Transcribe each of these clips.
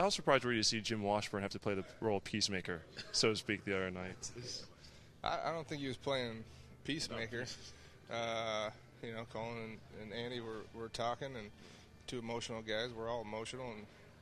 how surprised were you to see Jim Washburn have to play the role of peacemaker, so to speak, the other night? I don't think he was playing peacemaker. Colin and Andy were talking, and two emotional guys. We're all emotional, and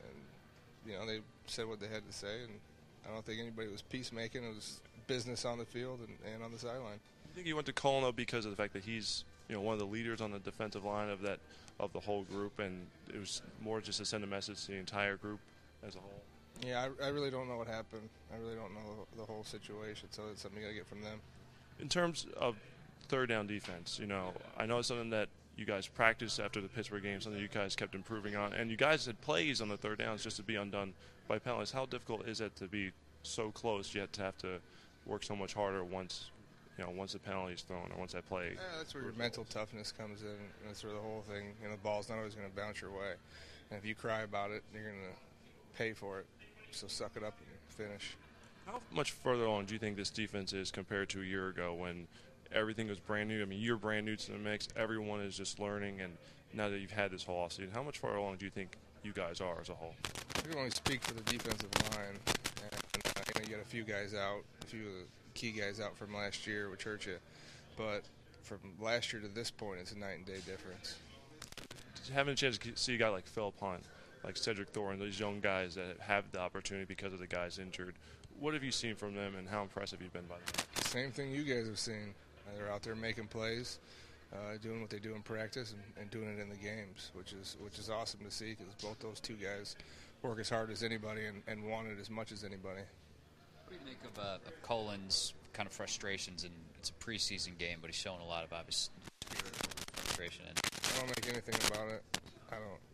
they said what they had to say, and I don't think anybody was peacemaking. It was business on the field and on the sideline. You think you went to Colin though because of the fact that he's one of the leaders on the defensive line of the whole group, and it was more just to send a message to the entire group as a whole? Yeah, I really don't know what happened. I really don't know the whole situation, so it's something you got to get from them. In terms of third down defense, I know it's something that you guys practiced after the Pittsburgh game, something you guys kept improving on, and you guys had plays on the third downs just to be undone by penalties. How difficult is it to be so close yet to have to work so much harder once the penalty is thrown or once that play? Yeah, that's where your mental toughness comes in, and that's where the whole thing, the ball's not always going to bounce your way. And if you cry about it, you're going to pay for it. So suck it up and finish. How much further along do you think this defense is compared to a year ago when everything was brand new? I mean, you're brand new to the mix. Everyone is just learning, and now that you've had this whole offseason, how much farther along do you think you guys are as a whole? I can only speak for the defensive line. And, you got a few guys out, a few of the key guys out from last year, which hurt you. But from last year to this point, it's a night and day difference. Having a chance to see a guy like Philip Hunt, like Cedric Thorne, those young guys that have the opportunity because of the guys injured, what have you seen from them, and how impressed have you been by them? Same thing you guys have seen. They're out there making plays, doing what they do in practice, and doing it in the games, which is awesome to see because both those two guys work as hard as anybody and want it as much as anybody. What do you make of Colin's kind of frustrations? And it's a preseason game, but he's showing a lot of obvious frustration. I don't make anything about it. I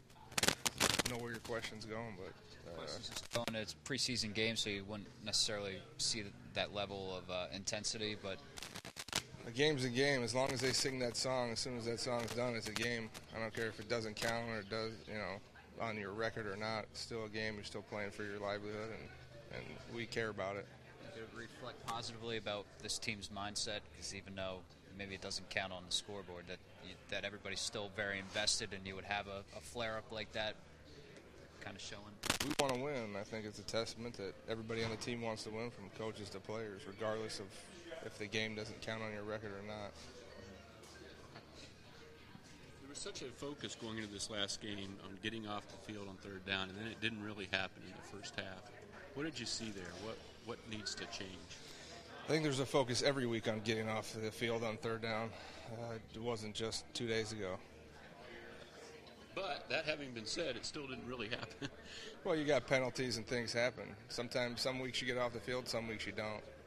don't know where your question's going, but it's a preseason game, so you wouldn't necessarily see that level of intensity. But a game's a game. As long as they sing that song, as soon as that song's done, it's a game. I don't care if it doesn't count or it does, on your record or not. It's still a game. You're still playing for your livelihood, and we care about it. Does it reflect positively about this team's mindset? Because even though maybe it doesn't count on the scoreboard, that everybody's still very invested, and you would have a flare-up like that kind of showing. We want to win. I think it's a testament that everybody on the team wants to win, from coaches to players, regardless of if the game doesn't count on your record or not. There was such a focus going into this last game on getting off the field on third down, and then it didn't really happen in the first half. What did you see there? What needs to change? I think there's a focus every week on getting off the field on third down. It wasn't just 2 days ago. But that having been said, it still didn't really happen. Well, you got penalties and things happen. Sometimes, some weeks you get off the field, some weeks you don't.